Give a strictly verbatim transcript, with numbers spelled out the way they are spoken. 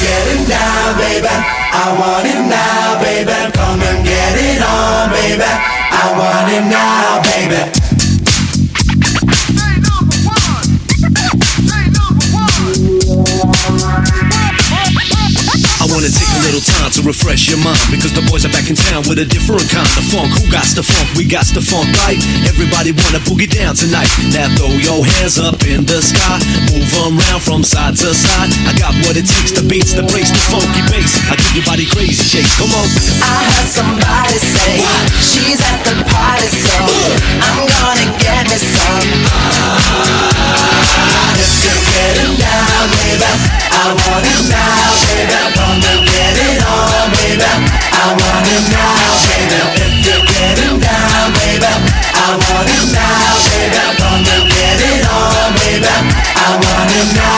getting down, baby. I want it now, baby. Come and get it on, baby. I want it now, baby. I wanna take a little time to refresh your mind, because the boys are back in town with a different kind of funk. Who got the funk? We got the funk, right? Everybody wanna boogie down tonight. Now throw your hands up in the sky, move around from side to side. I got what it takes, the beats, the breaks, the funky bass. I give your body crazy shakes, come on. I heard somebody say what? She's at the party, so I'm gonna get me some. If you're getting down, baby, I want it now, baby. Come and get it on, baby. I want it now, baby. If you're getting down, baby, I want it now, baby. Come and get it on, baby. I want it now.